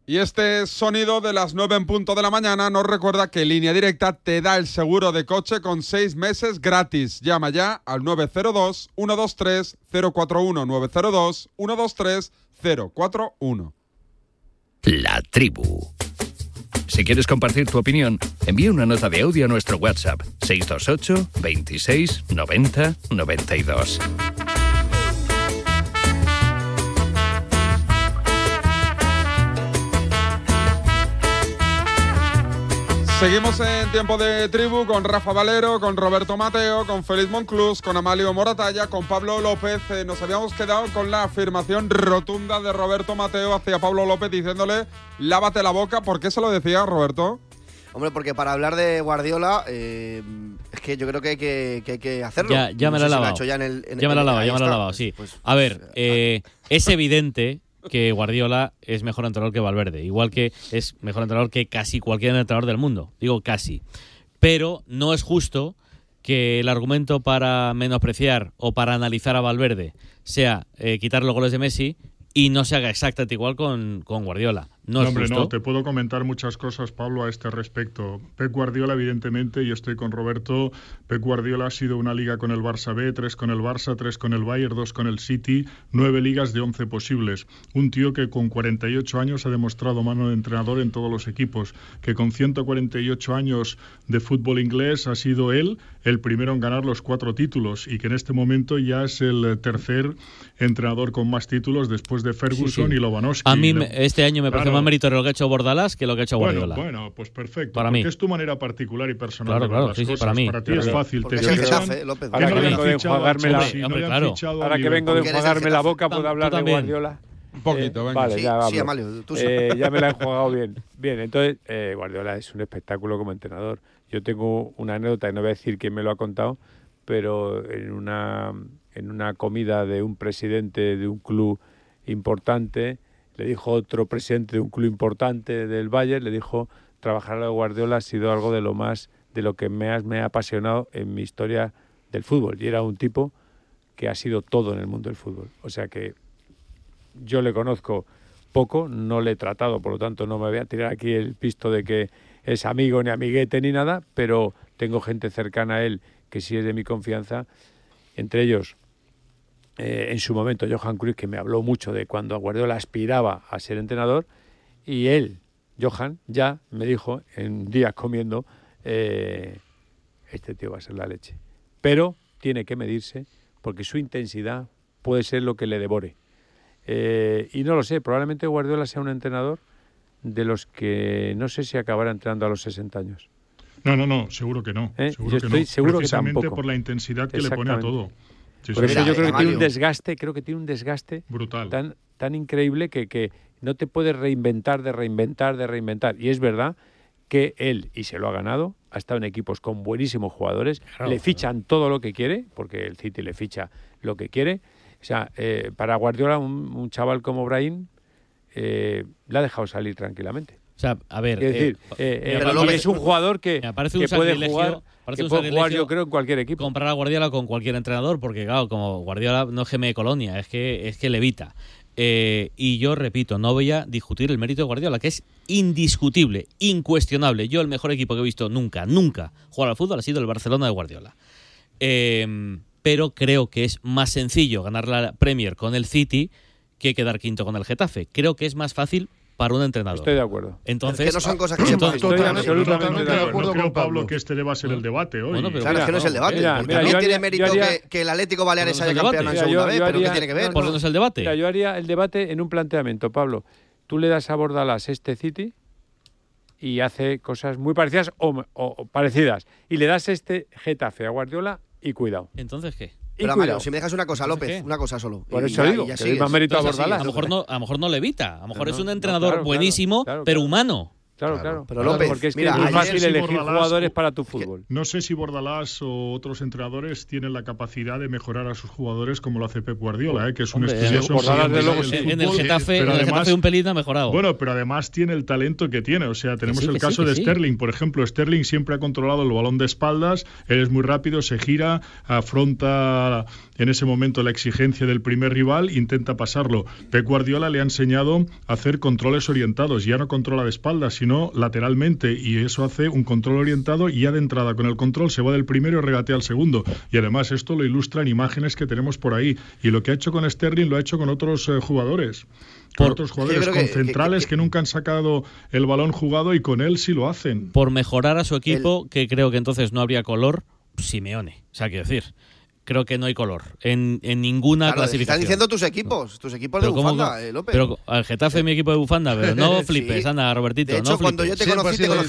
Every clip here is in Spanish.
Y este sonido de las 9 en punto de la mañana nos recuerda que Línea Directa te da el seguro de coche con 6 meses gratis. Llama ya al 902-123-041, 902-123-041. La Tribu. Si quieres compartir tu opinión, envía una nota de audio a nuestro WhatsApp 628 26 90 92. Seguimos en Tiempo de Tribu con Rafa Valero, con Roberto Mateo, con Félix Monclús, con Amalio Moratalla, con Pablo López. Nos habíamos quedado con la afirmación rotunda de Roberto Mateo hacia Pablo López diciéndole lávate la boca. ¿Por qué se lo decía, Roberto? Hombre, porque para hablar de Guardiola es que yo creo que hay que hacerlo. Ya me la he lavado. Ya me la he lavado, sí. A ver, es evidente que Guardiola es mejor entrenador que Valverde, igual que es mejor entrenador que casi cualquier entrenador del mundo, digo casi, pero no es justo que el argumento para menospreciar o para analizar a Valverde sea quitar los goles de Messi y no se haga exactamente igual con Guardiola. No es justo. No, te puedo comentar muchas cosas, Pablo, a este respecto. Pep Guardiola, evidentemente, y estoy con Roberto, Pep Guardiola ha sido una liga con el Barça B, 3 con el Barça, 3 con el Bayern, 2 con el City, 9 ligas de 11 posibles. Un tío que con 48 años ha demostrado mano de entrenador en todos los equipos, que con 148 años de fútbol inglés ha sido él el primero en ganar los 4 títulos y que en este momento ya es el tercer entrenador con más títulos después de Ferguson y Lewandowski. A mí este año me parece más meritorio lo que ha hecho Bordalás que lo que ha hecho Guardiola. Bueno, pues perfecto. Para mí. Es tu manera particular y personal. Claro, sí, para mí. Para ti es fácil. Porque es el Getafe, López. Ahora que vengo de enjuagarme la boca, ¿puedo hablar de Guardiola? Un poquito, venga. Vale, ya hablo. Sí, Amalio, tú sabes. Ya me la he enjuagado bien. Bien, entonces, Guardiola es un espectáculo como entrenador. Yo tengo una anécdota, y no voy a decir quién me lo ha contado, pero en una comida de un presidente de un club importante, le dijo otro presidente de un club importante del Bayern, le dijo, trabajar a Guardiola ha sido algo de lo que me ha apasionado en mi historia del fútbol. Y era un tipo que ha sido todo en el mundo del fútbol. O sea que yo le conozco poco, no le he tratado, por lo tanto no me voy a tirar aquí el pisto de que es amigo ni amiguete ni nada, pero tengo gente cercana a él que sí es de mi confianza, entre ellos en su momento Johan Cruyff, que me habló mucho de cuando Guardiola aspiraba a ser entrenador, y él, Johan, ya me dijo en días comiendo, este tío va a ser la leche, pero tiene que medirse porque su intensidad puede ser lo que le devore, y no lo sé, probablemente Guardiola sea un entrenador de los que no sé si acabará entrenando a los 60 años. No, seguro que no. Seguro que tampoco. Por la intensidad que le pone a todo. Sí, por eso yo creo que tiene un desgaste brutal, tan increíble que no te puedes reinventar. Y es verdad que él, y se lo ha ganado, ha estado en equipos con buenísimos jugadores, le fichan todo lo que quiere, porque el City le ficha lo que quiere. O sea, para Guardiola, un chaval como Brahim le ha dejado salir tranquilamente. O sea, a ver, es un jugador que puede jugar, yo creo, en cualquier equipo. Comprar a Guardiola con cualquier entrenador, porque claro, como Guardiola no es geme de Colonia, es que levita. Y yo repito, no voy a discutir el mérito de Guardiola, que es indiscutible, incuestionable. Yo el mejor equipo que he visto nunca jugar al fútbol ha sido el Barcelona de Guardiola. Pero creo que es más sencillo ganar la Premier con el City que quedar quinto con el Getafe. Creo que es más fácil para un entrenador. Estoy de acuerdo. Entonces, es que no son cosas que se pueden. Estoy absolutamente de acuerdo. No creo, Pablo, que este deba ser el debate hoy. Bueno, claro, es que no es el debate. Porque no tiene mérito que el Atlético Baleares haya campeón en segunda vez, pero ¿qué tiene que ver? ¿Por qué no es el debate? Yo haría el debate en un planteamiento, Pablo. Tú le das a Bordalás este City y hace cosas muy parecidas o parecidas. Y le das este Getafe a Guardiola y cuidado. ¿Entonces qué? Pero Mario, si me dejas una cosa, López, una cosa solo. Por eso digo, que hay más mérito a Bordalás. A lo mejor no levita. A lo mejor es un entrenador buenísimo, pero humano. Claro. Pero López, porque es que mira, es muy ayer fácil si elegir Bordalás jugadores para tu fútbol. No sé si Bordalás o otros entrenadores tienen la capacidad de mejorar a sus jugadores como lo hace Pep Guardiola, que es un estudioso Bordalás, de luego, en el Getafe un pelín ha mejorado. Bueno, pero además tiene el talento que tiene. O sea, tenemos sí, el caso de Sterling, por ejemplo. Sterling siempre ha controlado el balón de espaldas, él es muy rápido, se gira, afronta en ese momento la exigencia del primer rival, intenta pasarlo. Pep Guardiola le ha enseñado a hacer controles orientados, ya no controla de espaldas, sino lateralmente, y eso hace un control orientado y ya de entrada con el control se va del primero y regatea al segundo. Y además esto lo ilustran imágenes que tenemos por ahí. Y lo que ha hecho con Sterling lo ha hecho con otros jugadores. Con otros jugadores, con centrales que nunca han sacado el balón jugado y con él sí lo hacen. Por mejorar a su equipo, que creo que entonces no habría color, Simeone. O sea, quiero decir, creo que no hay color en ninguna clasificación. Están diciendo tus equipos de bufanda, López. Pero al Getafe mi equipo de bufanda, pero no flipes, anda, Robertito. De hecho, no cuando yo te conocí el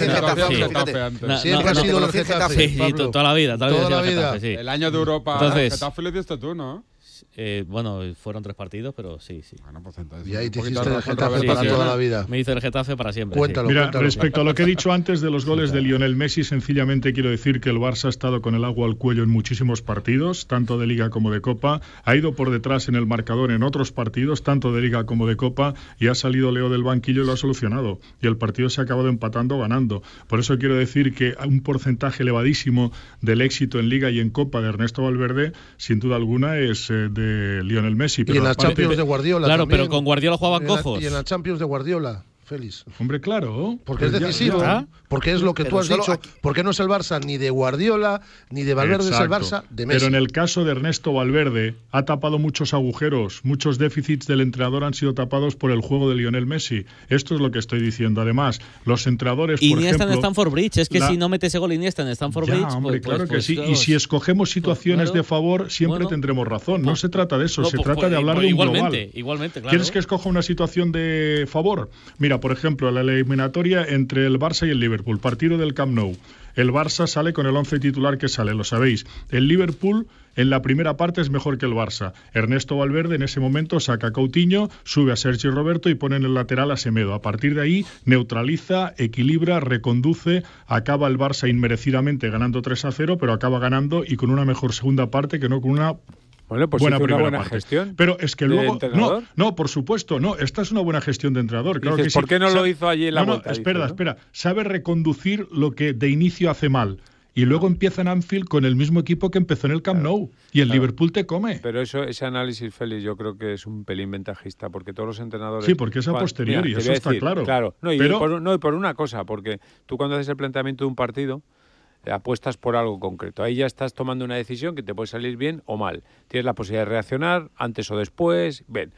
Getafe. Siempre ha sido el Getafe. Sí, toda la vida. Getafe, sí. El año de Europa, entonces, Getafe le diste tú, ¿no? Bueno, fueron 3 partidos, pero sí. Bueno, pues entonces, y ahí te un poquito hiciste el Getafe sí, para sí, toda ¿no? la vida. Me hizo el Getafe para siempre. Cuéntalo, Mira, cuéntalo. respecto a lo que he dicho antes de los goles de Lionel Messi, sencillamente quiero decir que el Barça ha estado con el agua al cuello en muchísimos partidos, tanto de Liga como de Copa, ha ido por detrás en el marcador en otros partidos, tanto de Liga como de Copa, y ha salido Leo del banquillo y lo ha solucionado. Y el partido se ha acabado empatando o ganando. Por eso quiero decir que un porcentaje elevadísimo del éxito en Liga y en Copa de Ernesto Valverde, sin duda alguna, es de Lionel Messi. Pero y en la Champions de Guardiola claro, también. pero con Guardiola jugaban cojos. Y en la Champions de Guardiola, Félix. Hombre, claro. Porque es decisivo, porque es lo que tú has dicho, porque no es el Barça ni de Guardiola, ni de Valverde. Exacto. Es el Barça de Messi. Pero en el caso de Ernesto Valverde, ha tapado muchos agujeros, muchos déficits del entrenador han sido tapados por el juego de Lionel Messi. Esto es lo que estoy diciendo. Además, los entrenadores, por Iniesta ejemplo... en Stamford Bridge, es que si no mete ese gol Iniesta en Stamford Bridge... Hombre, claro que sí. Claro. Y si escogemos situaciones de favor, siempre tendremos razón. No se trata de eso, se trata de hablar de un global. Igualmente, claro. ¿Quieres que escoja una situación de favor? Mira, por ejemplo, la eliminatoria entre el Barça y el Liverpool, partido del Camp Nou. El Barça sale con el 11 titular que sale, lo sabéis. El Liverpool en la primera parte es mejor que el Barça. Ernesto Valverde en ese momento saca a Coutinho, sube a Sergi Roberto y pone en el lateral a Semedo. A partir de ahí neutraliza, equilibra, reconduce, acaba el Barça inmerecidamente ganando 3-0, pero acaba ganando y con una mejor segunda parte que no con una... Bueno, pues buena hizo una buena parte. gestión. Pero es que luego entrenador. no, por supuesto, no, esta es una buena gestión de entrenador. Claro Dices, que sí. ¿por qué no lo hizo allí en la vuelta? Espera, sabe reconducir lo que de inicio hace mal. Y luego empieza en Anfield con el mismo equipo que empezó en el Camp Nou. Y el Liverpool te come. Pero ese análisis, Félix, yo creo que es un pelín ventajista, porque todos los entrenadores... Sí, porque es a posteriori, eso está claro. Claro, y por una cosa, porque tú cuando haces el planteamiento de un partido, apuestas por algo concreto. Ahí ya estás tomando una decisión que te puede salir bien o mal. Tienes la posibilidad de reaccionar antes o después. Ven,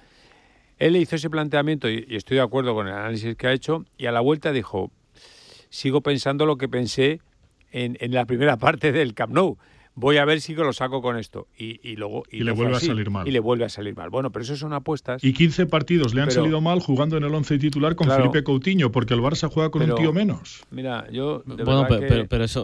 él hizo ese planteamiento y estoy de acuerdo con el análisis que ha hecho, y a la vuelta dijo, sigo pensando lo que pensé en la primera parte del Camp Nou. Voy a ver si lo saco con esto. Y luego... Y le vuelve a salir mal. Y le vuelve a salir mal. Bueno, pero eso son apuestas. Y 15 partidos le han salido mal jugando en el 11 titular con Felipe Coutinho, porque el Barça juega con un tío menos. Mira, yo... Bueno, pero eso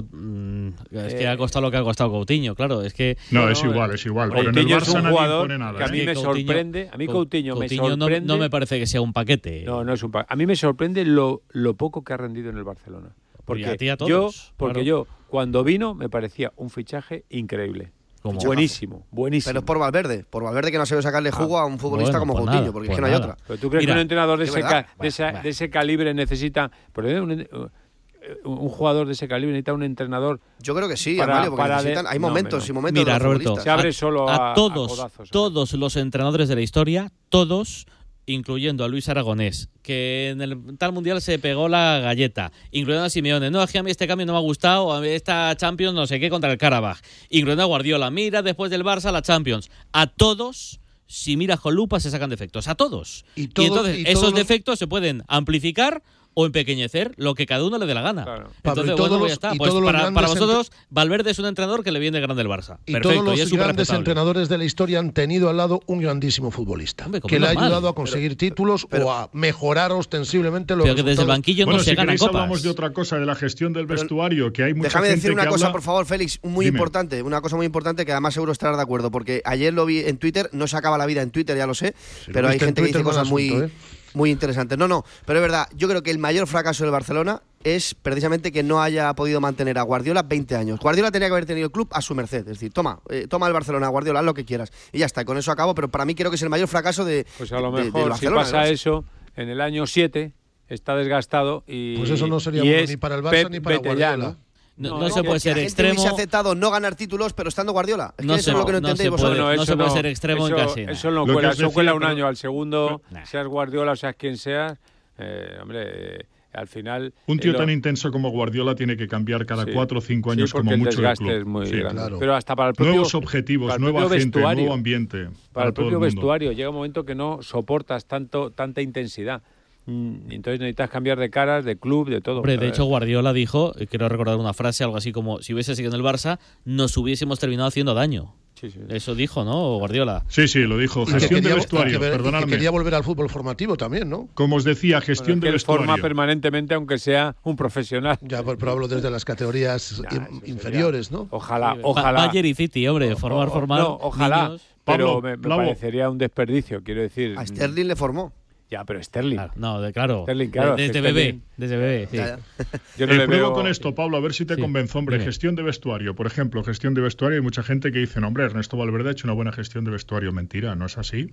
es que ha costado lo que ha costado Coutinho, claro. Es que... No, es igual. Pero en el Barça es un jugador nadie impone nada. Que a mí me sorprende. A mí Coutinho me sorprende... No me parece que sea un paquete. No es un paquete. A mí me sorprende lo poco que ha rendido en el Barcelona. Porque yo, cuando vino, me parecía un fichaje increíble. Buenísimo. Pero es por Valverde que no ha sabido sacarle jugo a un futbolista como Coutinho, nada, porque es que no hay otra. ¿Pero tú crees que un entrenador de ese calibre necesita... Un jugador de ese calibre necesita un entrenador? Yo creo que sí, Amalio, porque hay momentos y momentos. Mira, Roberto, se abre solo a todos los entrenadores de la historia, todos, incluyendo a Luis Aragonés, que en el tal mundial se pegó la galleta, incluyendo a Simeone, no, es que a mí este cambio no me ha gustado, a mí esta Champions no sé qué contra el Karabaj, incluyendo a Guardiola, mira después del Barça la Champions, a todos, si miras con lupa se sacan defectos, a todos. Y entonces esos defectos se pueden amplificar o empequeñecer, lo que cada uno le dé la gana. Claro. Entonces, ya está. Pues para vosotros, Valverde es un entrenador que le viene grande el Barça. Y perfecto, todos los y es grandes entrenadores de la historia han tenido al lado un grandísimo futbolista, que le ha ayudado a conseguir títulos o a mejorar ostensiblemente los resultados. Pero que desde el banquillo no se ganan copas. Hablamos de otra cosa, de la gestión del vestuario, que hay mucha déjame gente decir una que cosa, habla... por favor, Félix, importante, una cosa muy importante que además seguro estarás de acuerdo, porque ayer lo vi en Twitter, no se acaba la vida en Twitter, ya lo sé, pero hay gente que dice cosas muy... muy interesantes. No, pero es verdad, yo creo que el mayor fracaso del Barcelona es precisamente que no haya podido mantener a Guardiola 20 años. Guardiola tenía que haber tenido el club a su merced, es decir, toma el Barcelona, Guardiola, haz lo que quieras. Y ya está, y con eso acabo, pero para mí creo que es el mayor fracaso de Pues a lo mejor de Barcelona, si pasa eso, en el año 7 está desgastado y... Pues eso no sería bueno ni para el Barça ni para Guardiola. No se puede ser extremo. Se ha aceptado no ganar títulos, pero estando Guardiola. Es que no eso es lo que no entendéis vosotros. No se puede ser extremo en casi nada. Eso no cuela, eso cuela un año al segundo, seas Guardiola o seas quien seas. Hombre, al final... Un tío tan intenso como Guardiola tiene que cambiar cada 4 o 5 años como mucho el club. Es muy grande. Claro. Pero hasta para el propio... Nuevos objetivos, nueva gente, nuevo ambiente. Para el propio vestuario llega un momento que no soportas tanta intensidad. Entonces necesitas cambiar de caras, de club, de todo. Hombre, de hecho Guardiola dijo, quiero recordar una frase, algo así como, si hubiese seguido en el Barça, nos hubiésemos terminado haciendo daño. Sí. Eso dijo, ¿no, Guardiola? Sí, lo dijo. Gestión de vestuario, perdonadme. Y quería volver al fútbol formativo también, ¿no? Como os decía, gestión de vestuario. Forma permanentemente, aunque sea un profesional. Ya, pero hablo desde las categorías inferiores, ¿no? Ojalá. Bayern y City, hombre, formar. No, ojalá. Niños. Pero me parecería un desperdicio, quiero decir. A Sterling le formó. Ya, pero Sterling. Claro. Sterling, claro. Desde bebé, sí. Yo no le pruebo veo... con esto, Pablo, a ver si te convenzo. Hombre, gestión de vestuario. Por ejemplo, gestión de vestuario. Hay mucha gente que dice, no, hombre, Ernesto Valverde ha hecho una buena gestión de vestuario. Mentira, no es así.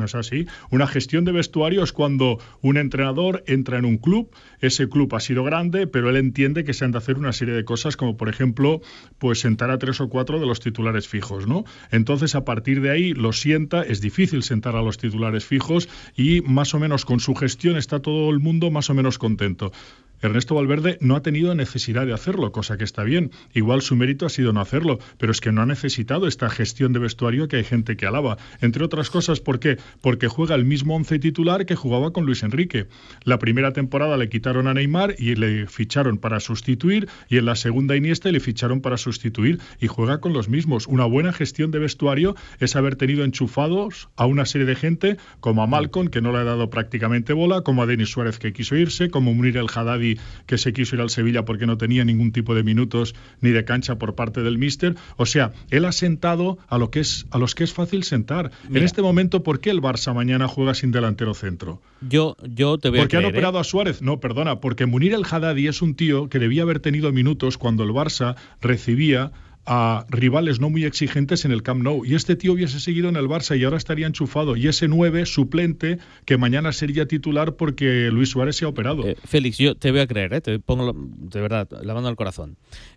Una gestión de vestuario es cuando un entrenador entra en un club, ese club ha sido grande, pero él entiende que se han de hacer una serie de cosas, como por ejemplo, pues sentar a 3 o 4 de los titulares fijos, ¿no? Entonces, a partir de ahí, lo sienta, es difícil sentar a los titulares fijos y más o menos con su gestión está todo el mundo más o menos contento. Ernesto Valverde no ha tenido necesidad de hacerlo, cosa que está bien. Igual su mérito ha sido no hacerlo, pero es que no ha necesitado esta gestión de vestuario que hay gente que alaba. Entre otras cosas, ¿por qué? Porque juega el mismo 11 titular que jugaba con Luis Enrique. La primera temporada le quitaron a Neymar y le ficharon para sustituir, y en la segunda Iniesta le ficharon para sustituir, y juega con los mismos. Una buena gestión de vestuario es haber tenido enchufados a una serie de gente, como a Malcom, que no le ha dado prácticamente bola, como a Denis Suárez, que quiso irse, como Munir El Haddadi, que se quiso ir al Sevilla porque no tenía ningún tipo de minutos ni de cancha por parte del míster. O sea, él ha sentado a los que es fácil sentar. Mira, en este momento, ¿por qué el Barça mañana juega sin delantero centro? Yo te voy a ¿Por qué han operado a Suárez? No, perdona, porque Munir El Haddadi es un tío que debía haber tenido minutos cuando el Barça recibía a rivales no muy exigentes en el Camp Nou, y este tío hubiese seguido en el Barça y ahora estaría enchufado, y ese 9 suplente que mañana sería titular porque Luis Suárez se ha operado. Félix, yo te voy a creer, te pongo de verdad la mano al corazón.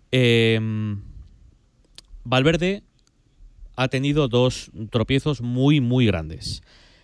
Valverde ha tenido 2 tropiezos muy, muy grandes.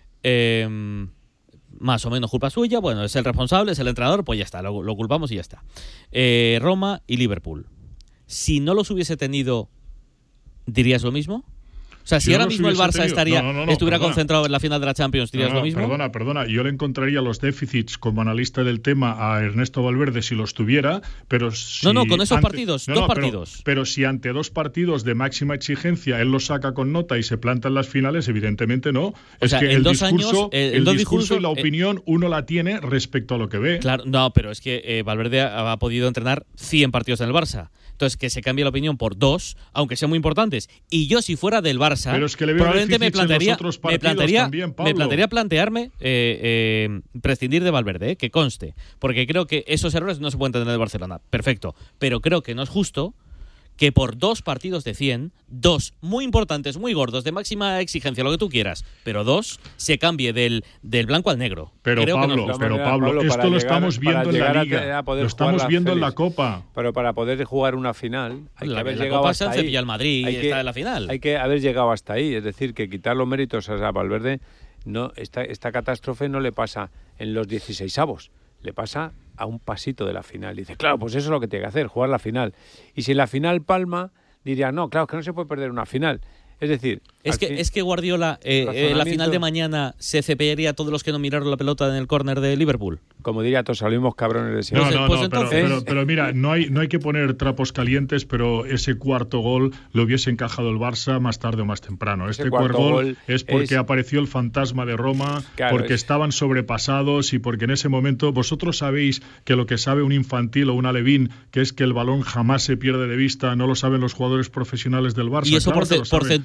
Más o menos culpa suya, bueno, es el responsable, es el entrenador, pues ya está, lo culpamos y ya está. Roma y Liverpool. Si no los hubiese tenido, ¿dirías lo mismo? O sea, si ahora mismo el Barça estuviera concentrado en la final de la Champions, ¿dirías lo mismo? Perdona. Yo le encontraría los déficits como analista del tema a Ernesto Valverde si los tuviera, pero si... No, con esos partidos, 2 partidos. Pero si ante 2 partidos de máxima exigencia él los saca con nota y se planta en las finales, evidentemente no. Es que el discurso y la opinión uno la tiene respecto a lo que ve. Claro, no, pero es que Valverde ha podido entrenar 100 partidos en el Barça. Entonces, que se cambie la opinión por 2, aunque sean muy importantes. Y yo, si fuera del Barça, pero es que le veo probablemente me plantearía plantearme prescindir de Valverde, que conste. Porque creo que esos errores no se pueden tener de Barcelona. Perfecto. Pero creo que no es justo que por 2 partidos de 100, 2 muy importantes, muy gordos, de máxima exigencia, lo que tú quieras, pero 2 se cambie del blanco al negro. Pero Pablo, esto lo estamos viendo en la Liga, lo estamos viendo en la Copa. Pero para poder jugar una final, hay que haber llegado Copa hasta ahí. Al Madrid y está en la final. Hay que haber llegado hasta ahí, es decir, que quitar los méritos a Valverde, no, esta catástrofe no le pasa en los 16avos, le pasa a un pasito de la final. Dice, claro, pues eso es lo que tiene que hacer, jugar la final. Y si en la final palma, diría, no, claro, que no se puede perder una final. Es decir... Es que Guardiola, en la final de mañana, se cepearía a todos los que no miraron la pelota en el córner de Liverpool. Como diría, todos salimos cabrones de siempre. Pero mira, no hay que poner trapos calientes, pero ese cuarto gol lo hubiese encajado el Barça más tarde o más temprano. Este cuarto gol es porque apareció el fantasma de Roma, porque estaban sobrepasados y porque en ese momento vosotros sabéis que lo que sabe un infantil o un alevín, que es que el balón jamás se pierde de vista, no lo saben los jugadores profesionales del Barça. Y eso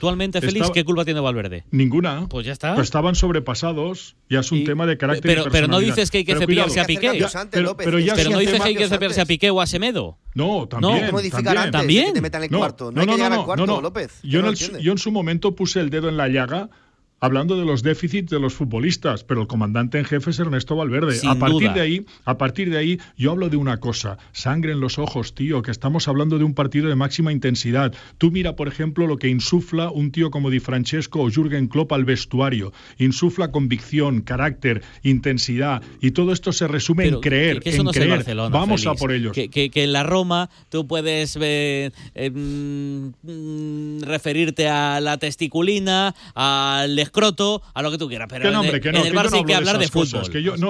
actualmente, Félix, ¿qué culpa tiene Valverde? Ninguna. Pues ya está. Pero estaban sobrepasados, ya es un tema de carácter y personalidad. Pero no dices que hay que cepillarse a Piqué. Pero no dices que hay que cepillarse a Piqué o a Semedo. No, también. No, modificar antes ¿También? que te metan en el cuarto. No hay que llegar al cuarto, López. Yo en su momento puse el dedo en la llaga hablando de los déficits de los futbolistas, pero el comandante en jefe es Ernesto Valverde. A partir de ahí, yo hablo de una cosa, sangre en los ojos, tío, que estamos hablando de un partido de máxima intensidad. Tú mira, por ejemplo, lo que insufla un tío como Di Francesco o Jürgen Klopp al vestuario. Insufla convicción, carácter, intensidad, y todo esto se resume en creer, que eso no es el Barcelona, Vamos Félix. A por ellos. Que en la Roma tú puedes referirte a la testiculina, al escroto, a lo que tú quieras, pero en el Barça hay que hablar de fútbol.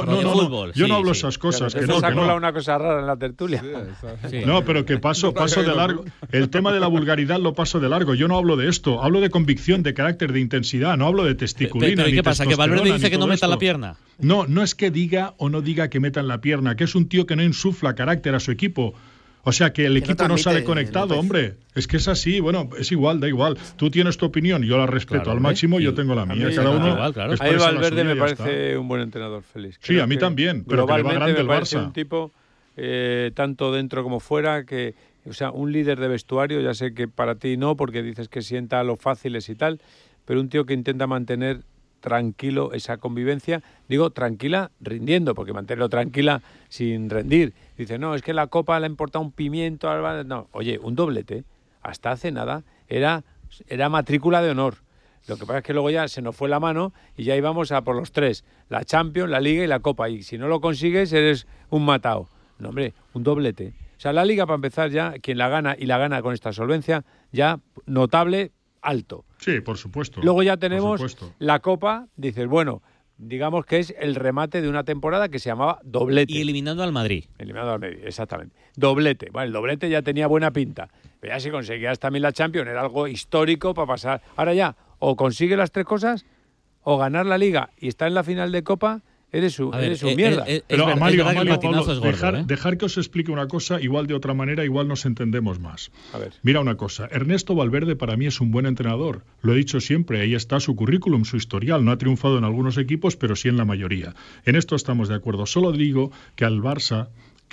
Yo no hablo esas cosas. Que no. Una cosa rara en la tertulia. Sí. No, pero que paso de largo. El tema de la vulgaridad lo paso de largo. Yo no hablo de esto. Hablo de convicción, de carácter, de intensidad. No hablo de testiculina. ¿Pero qué pasa? ¿Que Valverde dice que no meta la pierna? No es que diga o no diga que metan la pierna, que es un tío que no insufla carácter a su equipo. O sea, que el equipo no sale conectado, hombre. Es que es así, bueno, es igual, da igual. Tú tienes tu opinión, yo la respeto al máximo, yo tengo la mía. Cada uno. A mí Valverde me parece un buen entrenador, Félix. Sí, a mí también, pero que le va grande el Barça. Un tipo, tanto dentro como fuera, o sea, un líder de vestuario, ya sé que para ti no, porque dices que sienta a los fáciles y tal, pero un tío que intenta mantener tranquilo esa convivencia, digo tranquila rindiendo, porque mantenerlo tranquila sin rendir. Dice, no, es que la Copa le ha importado un pimiento. No, oye, un doblete, hasta hace nada, era matrícula de honor. Lo que pasa es que luego ya se nos fue la mano y ya íbamos a por los tres, la Champions, la Liga y la Copa, y si no lo consigues eres un matao. No, hombre, un doblete. O sea, la Liga, para empezar, ya, quien la gana y la gana con esta solvencia, ya notable, alto. Sí, por supuesto. Luego ya tenemos la Copa, dices, bueno, digamos que es el remate de una temporada que se llamaba doblete. Y eliminando al Madrid. Eliminando al Madrid, exactamente. Doblete. Bueno, el doblete ya tenía buena pinta. Pero ya si conseguías también la Champions, era algo histórico para pasar. Ahora ya, o consigue las tres cosas, o ganar la Liga y estar en la final de Copa, eres un mierda. Pero Amalio, Pablo, dejar que os explique una cosa, igual de otra manera, igual nos entendemos más. A ver. Mira una cosa, Ernesto Valverde para mí es un buen entrenador. Lo he dicho siempre, ahí está su currículum, su historial. No ha triunfado en algunos equipos, pero sí en la mayoría. En esto estamos de acuerdo. Solo digo que el Barça,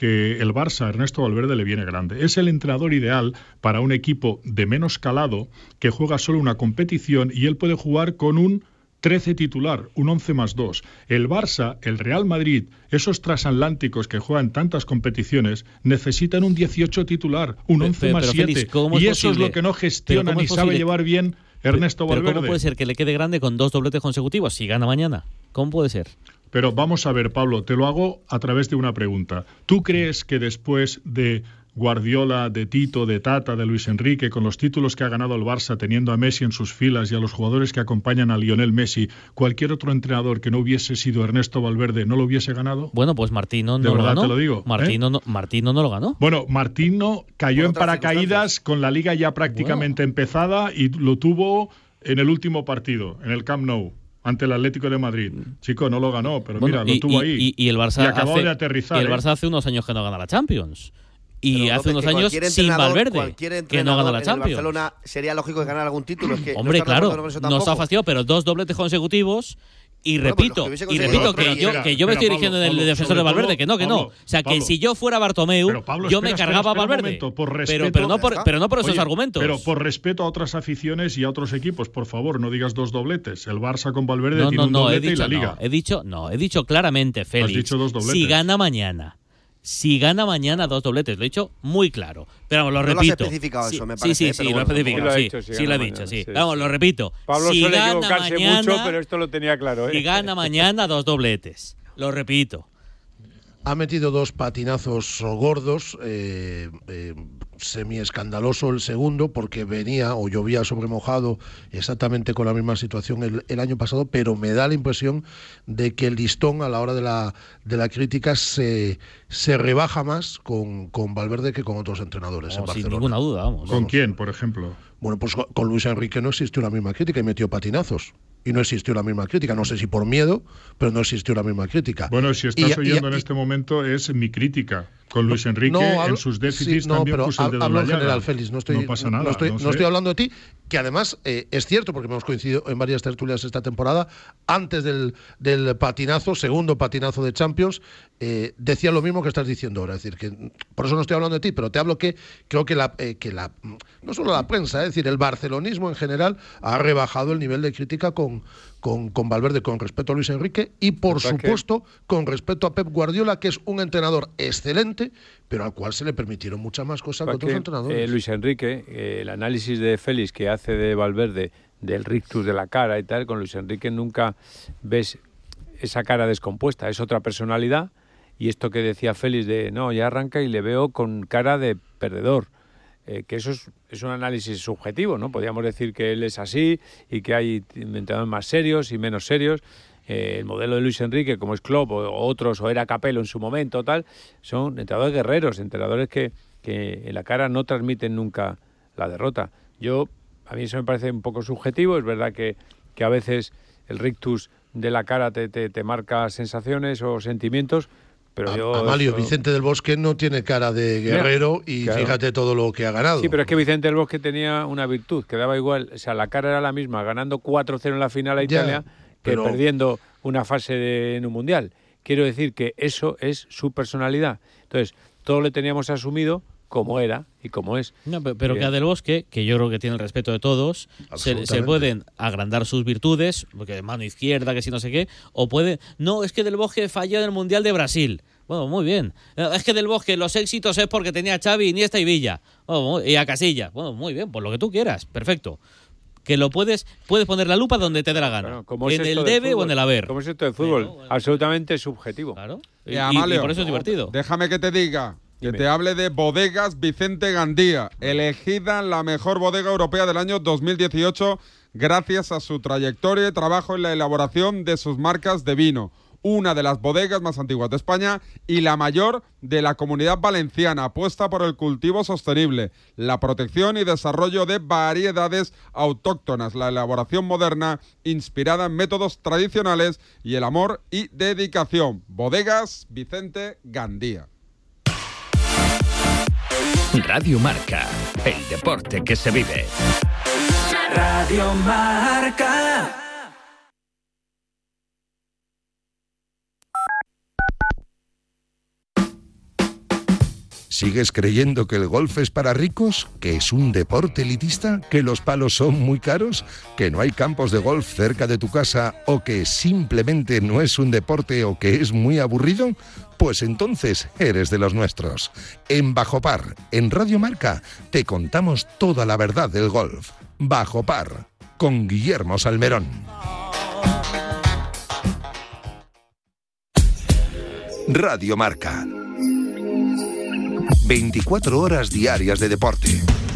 Ernesto Valverde le viene grande. Es el entrenador ideal para un equipo de menos calado que juega solo una competición y él puede jugar con un 13 titular, un 11+2. El Barça, el Real Madrid, esos transatlánticos que juegan tantas competiciones, necesitan un 18 titular, un 11+7. Y eso es lo que no gestiona ni sabe llevar bien Ernesto Valverde. Pero ¿cómo puede ser que le quede grande con 2 dobletes consecutivos si gana mañana? ¿Cómo puede ser? Pero vamos a ver, Pablo, te lo hago a través de una pregunta. ¿Tú crees que después de Guardiola, de Tito, de Tata, de Luis Enrique, con los títulos que ha ganado el Barça, teniendo a Messi en sus filas y a los jugadores que acompañan a Lionel Messi, cualquier otro entrenador que no hubiese sido Ernesto Valverde no lo hubiese ganado? Bueno, pues Martino no lo ganó. Te lo digo. Martino no lo ganó. Bueno, Martino cayó en paracaídas con la liga ya prácticamente empezada y lo tuvo en el último partido, en el Camp Nou, ante el Atlético de Madrid. Chico, no lo ganó, pero mira, lo tuvo ahí. Y el Barça acabó de aterrizar. Y el Barça hace unos años que no gana la Champions. Y hace unos años sin Valverde, que no gana la Champions. En Barcelona sería lógico que ganara algún título. Es que hombre, claro, nos ha fastidiado, pero 2 dobletes consecutivos. Y repito, que yo me estoy dirigiendo en el defensor de Valverde, que no. O sea, que si yo fuera Bartomeu, yo me cargaba a Valverde. Pero no por esos argumentos. Pero por respeto a otras aficiones y a otros equipos, por favor, no digas 2 dobletes. El Barça con Valverde tiene un doblete y la Liga. He dicho claramente, Félix. Has dicho 2 dobletes. Si gana mañana 2 dobletes, lo he dicho muy claro. Pero vamos, lo repito. No lo has especificado eso, me parece. Sí, lo he especificado. Sí, lo he dicho, sí. Vamos, lo repito. Pablo suele equivocarse mucho, pero esto lo tenía claro. Si gana mañana 2 dobletes. Lo repito. Ha metido 2 patinazos gordos, semi-escandaloso el segundo, porque venía o llovía sobre mojado exactamente con la misma situación el año pasado, pero me da la impresión de que el listón a la hora de la crítica se rebaja más con Valverde que con otros entrenadores en Barcelona. Sin ninguna duda, vamos. ¿Con quién, por ejemplo? Bueno, pues con Luis Enrique no existió la misma crítica y metió patinazos. Y no existió la misma crítica, no sé si por miedo, pero no existió la misma crítica. Bueno, si estás oyendo en este momento es mi crítica. Con Luis Enrique en sus déficits también pero puso el dedo en hablo la en llaga. general, Félix, no pasa nada. No estoy hablando de ti, que además es cierto, porque hemos coincidido en varias tertulias esta temporada, antes del patinazo, segundo patinazo de Champions, decía lo mismo que estás diciendo ahora. Es decir, que por eso no estoy hablando de ti, pero te hablo que creo que no solo la prensa, es decir, el barcelonismo en general ha rebajado el nivel de crítica con Valverde, con respecto a Luis Enrique y, por supuesto, con respecto a Pep Guardiola, que es un entrenador excelente, pero al cual se le permitieron muchas más cosas que otros entrenadores. Luis Enrique, el análisis de Félix que hace de Valverde, del rictus de la cara y tal, con Luis Enrique nunca ves esa cara descompuesta, es otra personalidad, y esto que decía Félix de, no, ya arranca y le veo con cara de perdedor. Que eso es un análisis subjetivo, ¿no? Podríamos decir que él es así y que hay entrenadores más serios y menos serios. El modelo de Luis Enrique, como es Klopp o otros, o era Capello en su momento, tal, son entrenadores guerreros, entrenadores que en la cara no transmiten nunca la derrota. A mí eso me parece un poco subjetivo. Es verdad que a veces el rictus de la cara te marca sensaciones o sentimientos. Pero Amalio, Vicente del Bosque no tiene cara de guerrero y claro, fíjate todo lo que ha ganado. Sí, pero es que Vicente del Bosque tenía una virtud, que daba igual, o sea, la cara era la misma, ganando 4-0 en la final a Italia, que perdiendo una fase en un Mundial. Quiero decir que eso es su personalidad. Entonces, todo le teníamos asumido como era y como es. No, pero que a Del Bosque, que yo creo que tiene el respeto de todos, se pueden agrandar sus virtudes, porque mano izquierda, que si no sé qué, o puede... No, es que Del Bosque falló en el Mundial de Brasil. Bueno, muy bien. Es que Del Bosque los éxitos es porque tenía a Xavi, Iniesta y Villa. Y a Casillas. Bueno, muy bien, pues lo que tú quieras, perfecto. Que lo puedes poner la lupa donde te dé la gana. Bueno, en el debe fútbol, o en el haber. Como es esto de fútbol, absolutamente subjetivo. Claro. Amalio, y por eso es divertido. Déjame que te diga, Dime. te hable de Bodegas Vicente Gandía, elegida la mejor bodega europea del año 2018 gracias a su trayectoria y trabajo en la elaboración de sus marcas de vino. Una de las bodegas más antiguas de España y la mayor de la Comunidad Valenciana, apuesta por el cultivo sostenible, la protección y desarrollo de variedades autóctonas, la elaboración moderna inspirada en métodos tradicionales y el amor y dedicación. Bodegas Vicente Gandía. Radio Marca, el deporte que se vive. Radio Marca. ¿Sigues creyendo que el golf es para ricos? ¿Que es un deporte elitista? ¿Que los palos son muy caros? ¿Que no hay campos de golf cerca de tu casa? ¿O que simplemente no es un deporte o que es muy aburrido? Pues entonces eres de los nuestros. En Bajo Par, en Radio Marca, te contamos toda la verdad del golf. Bajo Par, con Guillermo Salmerón. Radio Marca. 24 horas diarias de deporte.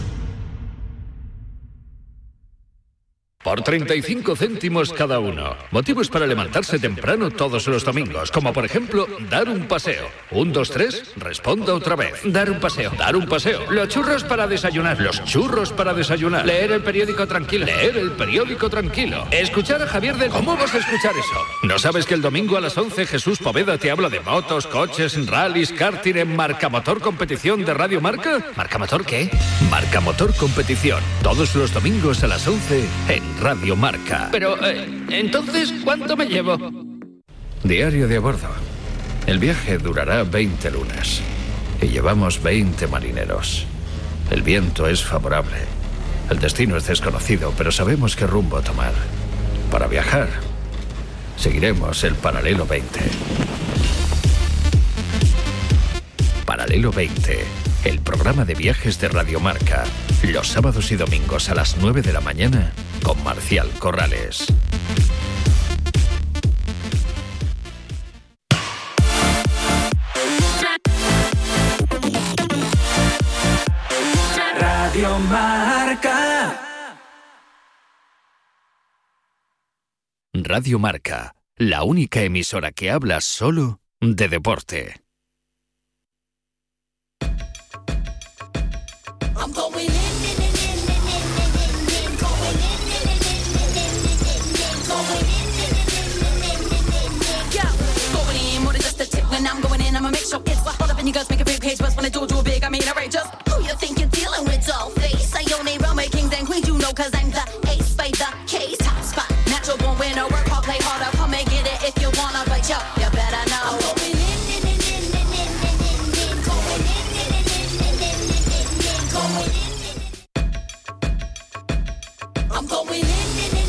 Por 35 céntimos cada uno. Motivos para levantarse temprano todos los domingos, como por ejemplo, dar un paseo. 1, 2, 3, responda otra vez. Dar un paseo, dar un paseo. Los churros para desayunar, los churros para desayunar. Leer el periódico tranquilo, leer el periódico tranquilo. Escuchar a Javier de... ¿Cómo vas a escuchar eso? ¿No sabes que el domingo a las 11 Jesús Poveda te habla de motos, coches, rallies, karting en Marcamotor Competición de Radio Marca? ¿Marcamotor qué? Marcamotor Competición. Todos los domingos a las 11 en Radio Marca. Pero, entonces, ¿cuánto me llevo? Diario de a bordo. El viaje durará 20 lunas. Y llevamos 20 marineros. El viento es favorable. El destino es desconocido, pero sabemos qué rumbo tomar. Para viajar, seguiremos el Paralelo 20. Paralelo 20. El programa de viajes de Radio Marca. Los sábados y domingos a las 9 de la mañana con Marcial Corrales. Radio Marca. Radio Marca, la única emisora que habla solo de deporte. I'm going in, I'ma make sure it's hold up and you guys make a big page. when I do big, I mean outrageous. Who you think you're dealing with, doll face? I only run my kings and queens, you know, cause I'm the ace by the case. Top spot, natural born winner, work hard, play harder, come and get it if you wanna, but yo, you better know. I'm going in. I'm going in.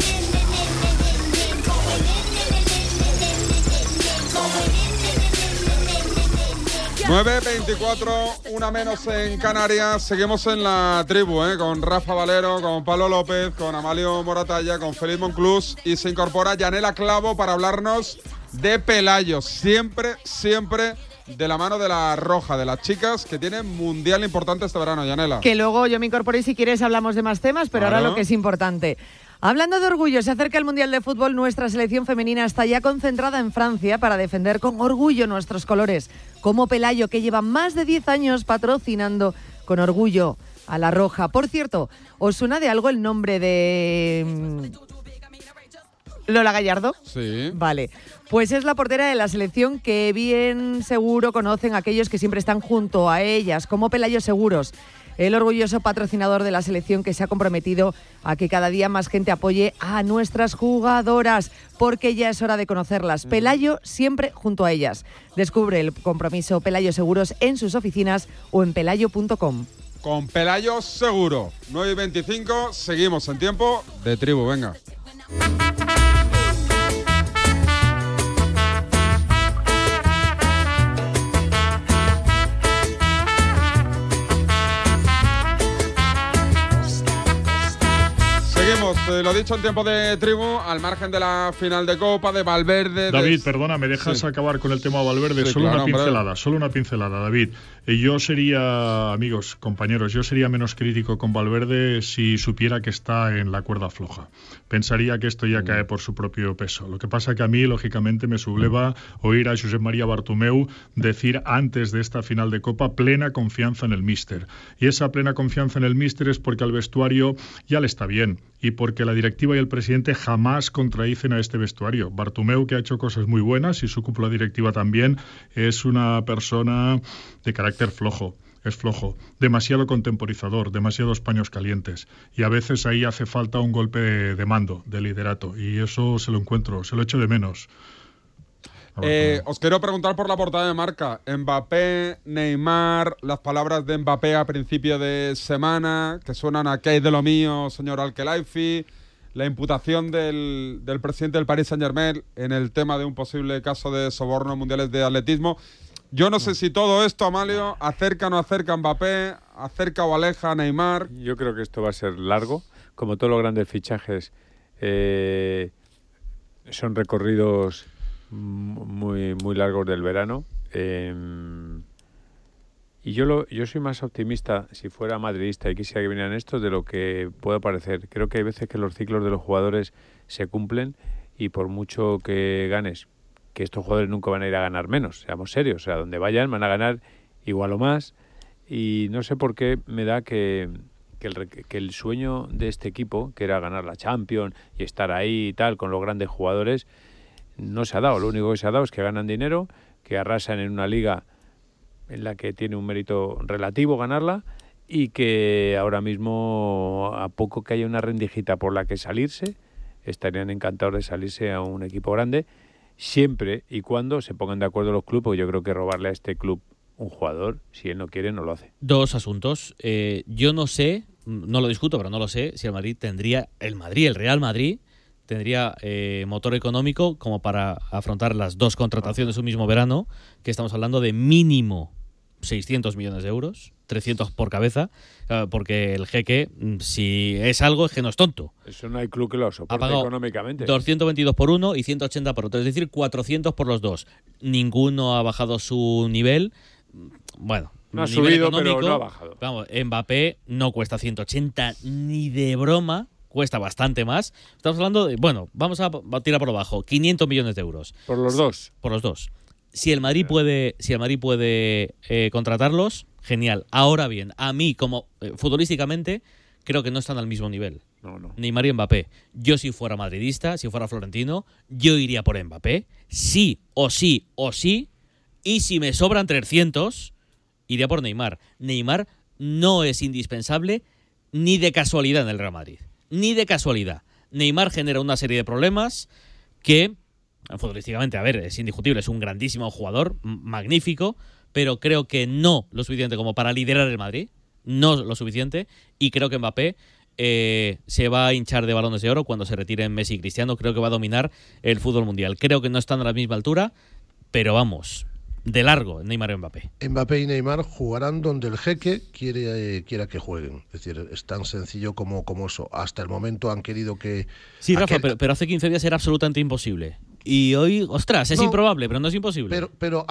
9:24, una menos en Canarias. Seguimos en la tribu, con Rafa Valero, con Pablo López, con Amalio Moratalla, con Félix Monclús, y se incorpora Yanela Clavo para hablarnos de Pelayo. Siempre de la mano de la Roja, de las chicas que tienen mundial importante este verano, Yanela. Que luego yo me incorporé, si quieres hablamos de más temas, pero ahora lo que es importante. Hablando de orgullo, se acerca el Mundial de Fútbol. Nuestra selección femenina está ya concentrada en Francia para defender con orgullo nuestros colores, como Pelayo, que lleva más de 10 años patrocinando con orgullo a la Roja. Por cierto, ¿os suena de algo el nombre de Lola Gallardo? Sí. Vale, pues es la portera de la selección que bien seguro conocen aquellos que siempre están junto a ellas, como Pelayo Seguros, el orgulloso patrocinador de la selección que se ha comprometido a que cada día más gente apoye a nuestras jugadoras, porque ya es hora de conocerlas. Pelayo siempre junto a ellas. Descubre el compromiso Pelayo Seguros en sus oficinas o en pelayo.com. Con Pelayo Seguro, 9:25, seguimos en tiempo de tribu, venga. Seguimos, lo dicho, en tiempo de tribu, al margen de la final de Copa, de Valverde. David, perdona, ¿me dejas acabar con el tema Valverde? Sí, solo claro, una pincelada, David. Yo sería, amigos, compañeros, yo sería menos crítico con Valverde si supiera que está en la cuerda floja. Pensaría que esto ya cae por su propio peso. Lo que pasa que a mí, lógicamente, me subleva oír a Josep María Bartomeu decir antes de esta final de Copa plena confianza en el míster. Y esa plena confianza en el míster es porque al vestuario ya le está bien y porque la directiva y el presidente jamás contradicen a este vestuario. Bartomeu, que ha hecho cosas muy buenas, y su cúpula directiva también, es una persona de carácter flojo. Es flojo, demasiado contemporizador, demasiados paños calientes, y a veces ahí hace falta un golpe de mando, de liderato, y eso se lo echo de menos. Os quiero preguntar por la portada de Marca. Mbappé, Neymar, las palabras de Mbappé a principio de semana, que suenan a "¿qué hay de lo mío, señor Al-Khelaifi?", la imputación del presidente del Paris Saint-Germain en el tema de un posible caso de soborno en mundiales de atletismo. Yo no sé si todo esto, Amalio, acerca o no acerca a Mbappé, acerca o aleja a Neymar. Yo creo que esto va a ser largo. Como todos los grandes fichajes, son recorridos muy largos del verano. Y yo soy más optimista si fuera madridista y quisiera que vinieran estos de lo que pueda parecer. Creo que hay veces que los ciclos de los jugadores se cumplen y por mucho que ganes, que estos jugadores nunca van a ir a ganar menos, seamos serios, o sea, donde vayan van a ganar igual o más, y no sé por qué me da que el sueño de este equipo, que era ganar la Champions y estar ahí y tal con los grandes jugadores, no se ha dado. Lo único que se ha dado es que ganan dinero, que arrasan en una liga en la que tiene un mérito relativo ganarla, y que ahora mismo, a poco que haya una rendijita por la que salirse, estarían encantados de salirse a un equipo grande, siempre y cuando se pongan de acuerdo los clubes, porque yo creo que robarle a este club un jugador, si él no quiere, no lo hace. Dos asuntos. Yo no sé, no lo discuto, pero no lo sé, si el Real Madrid tendría motor económico como para afrontar las dos contrataciones un mismo verano, que estamos hablando de mínimo 600 millones de euros, 300 por cabeza, porque el jeque, si es algo, es que no es tonto. Eso no hay club que lo soporte económicamente. 222 por uno y 180 por otro, es decir, 400 por los dos. Ninguno ha bajado su nivel. Bueno, no ha subido, pero no ha bajado. Vamos, Mbappé no cuesta 180 ni de broma, cuesta bastante más. Estamos hablando de, vamos a tirar por abajo, 500 millones de euros. Por los dos. Por los dos. Si el Madrid puede contratarlos, genial. Ahora bien, a mí, como futbolísticamente, creo que no están al mismo nivel. No. Neymar y Mbappé. Yo, si fuera madridista, si fuera florentino, yo iría por Mbappé. Sí o sí o sí. Y si me sobran 300, iría por Neymar. Neymar no es indispensable ni de casualidad en el Real Madrid. Ni de casualidad. Neymar genera una serie de problemas que, futbolísticamente, a ver, es indiscutible, es un grandísimo jugador, magnífico, pero creo que no lo suficiente como para liderar el Madrid, no lo suficiente, y creo que Mbappé se va a hinchar de balones de oro cuando se retiren Messi y Cristiano. Creo que va a dominar el fútbol mundial. Creo que no están a la misma altura, pero vamos, de largo, Neymar y Mbappé. Mbappé y Neymar jugarán donde el jeque quiera que jueguen. Es decir, es tan sencillo como eso. Hasta el momento han querido que... Sí, Rafa, pero hace 15 días era absolutamente imposible. Y hoy, ostras, es improbable, pero no es imposible. Pero